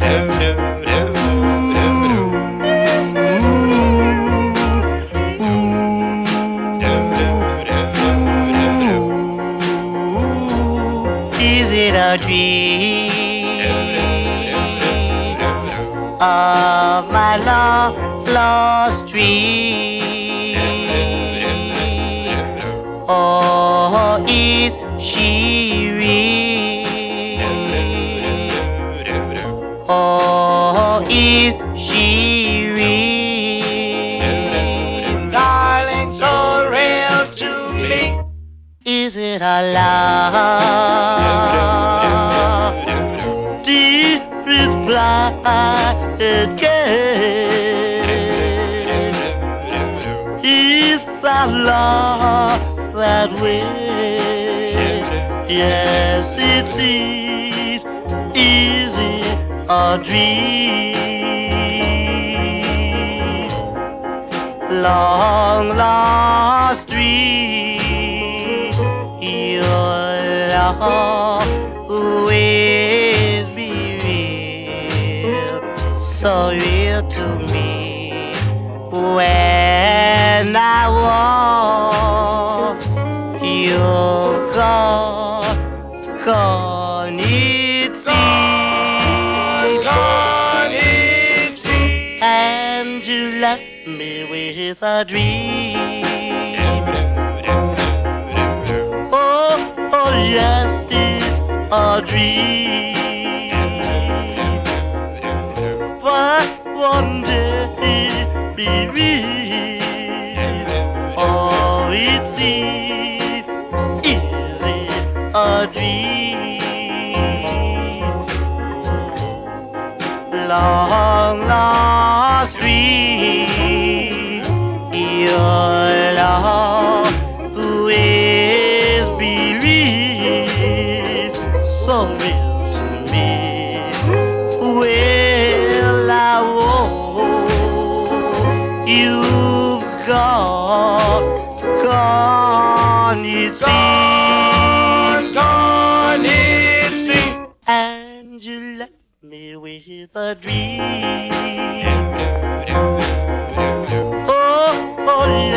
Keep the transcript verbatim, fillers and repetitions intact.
Is it a dream of my long lost dream? Or is she real? Or is she real? Darling, so real to me. Is it a love? Deep is blind again. Is that love that way? Yes, it is. Is it a dream? Long lost dream. Your love always be real, so real to me. When I walk, you're gone, gone it's Gone, it's easy. and you left me with a dream. Oh, oh yes, it's a dream. But one day be real. Oh, it's Eve. Is it a dream? Long lost dream. Your love always be real, so real to me. Well, I won't. You've gone, gone, it's Gone, gone, it's easy. and you left me with a dream. Oh, oh, yeah.